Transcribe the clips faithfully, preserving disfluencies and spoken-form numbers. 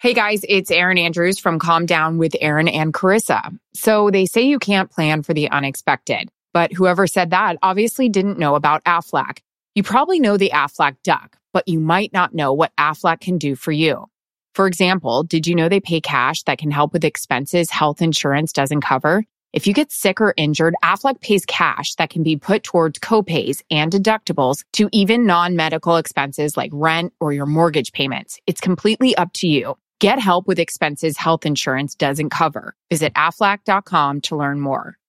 Hey guys, it's Erin Andrews from Calm Down with Erin and Carissa. So they say you can't plan for the unexpected, but whoever said that obviously didn't know about Aflac. You probably know the Aflac Duck, but you might not know what Aflac can do for you. For example, did you know they pay cash that can help with expenses health insurance doesn't cover? If you get sick or injured, Aflac pays cash that can be put towards copays and deductibles to even non-medical expenses like rent or your mortgage payments. It's completely up to you. Get help with expenses health insurance doesn't cover. Visit aflac dot com to learn more.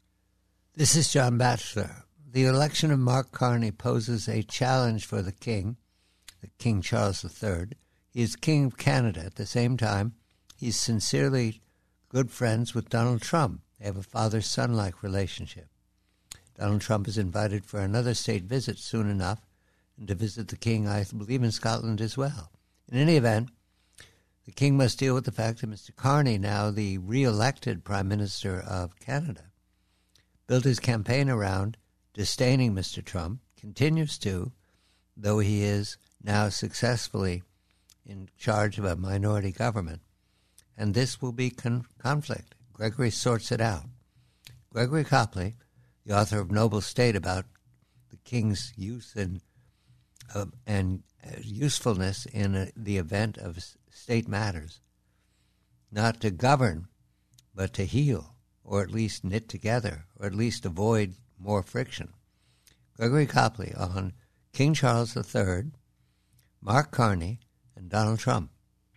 This is John Batchelor. The election of Mark Carney poses a challenge for the King, the King Charles the Third. He is King of Canada. At the same time, he's sincerely good friends with Donald Trump. They have a father-son-like relationship. Donald Trump is invited for another state visit soon enough, and to visit the King, I believe, in Scotland as well. In any event, the King must deal with the fact that Mister Carney, now the re-elected Prime Minister of Canada, built his campaign around disdaining Mister Trump, continues to, though he is now successfully in charge of a minority government. And this will be con- conflict. Gregory sorts it out. Gregory Copley, the author of Noble State, about the King's use and, uh, and uh, usefulness in a, the event of state matters, not to govern, but to heal, or at least knit together, or at least avoid more friction. Gregory Copley on King Charles the Third, Mark Carney, and Donald Trump.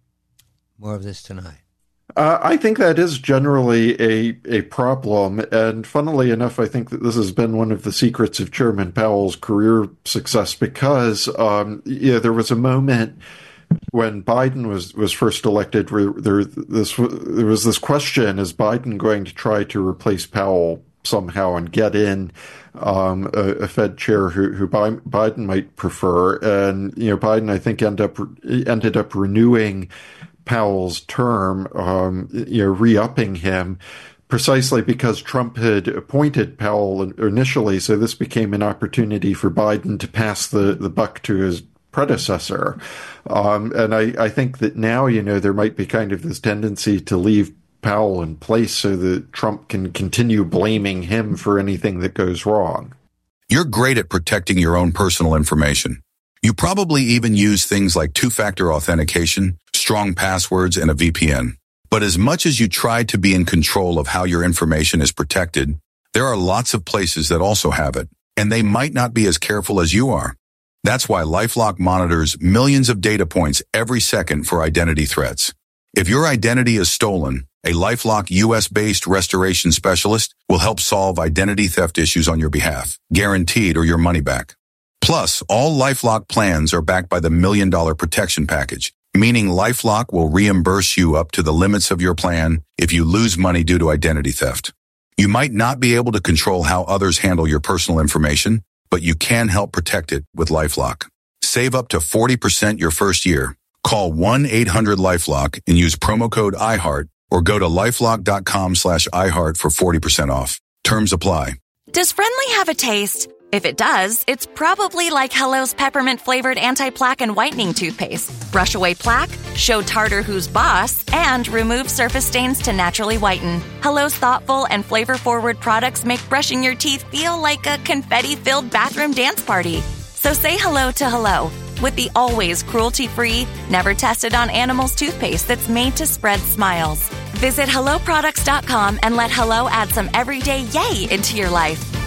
More of this tonight. Uh, I think that is generally a, a problem, and funnily enough, I think that this has been one of the secrets of Chairman Powell's career success, because um, yeah, there was a moment when Biden was, was first elected where there this there was this question: is Biden going to try to replace Powell somehow and get in um, a, a Fed chair who, who Biden might prefer? And you know, Biden, I think, ended up ended up renewing Powell's term, um, you know, re-upping him, precisely because Trump had appointed Powell initially. So this became an opportunity for Biden to pass the, the buck to his predecessor. Um, and I, I think that now, you know, there might be kind of this tendency to leave Powell in place so that Trump can continue blaming him for anything that goes wrong. You're great at protecting your own personal information. You probably even use things like two-factor authentication, strong passwords, and a V P N. But as much as you try to be in control of how your information is protected, there are lots of places that also have it, and they might not be as careful as you are. That's why LifeLock monitors millions of data points every second for identity threats. If your identity is stolen, a LifeLock U S-based restoration specialist will help solve identity theft issues on your behalf, guaranteed or your money back. Plus, all LifeLock plans are backed by the Million Dollar Protection Package, meaning LifeLock will reimburse you up to the limits of your plan if you lose money due to identity theft. You might not be able to control how others handle your personal information, but you can help protect it with LifeLock. Save up to forty percent your first year. Call one eight hundred LifeLock and use promo code iHeart, or go to lifelock.com slash iHeart for forty percent off. Terms apply. Does Friendly have a taste? If it does, it's probably like Hello's peppermint-flavored anti-plaque and whitening toothpaste. Brush away plaque, show tartar who's boss, and remove surface stains to naturally whiten. Hello's thoughtful and flavor-forward products make brushing your teeth feel like a confetti-filled bathroom dance party. So say hello to Hello with the always cruelty-free, never tested on animals toothpaste that's made to spread smiles. Visit hello products dot com and let Hello add some everyday yay into your life.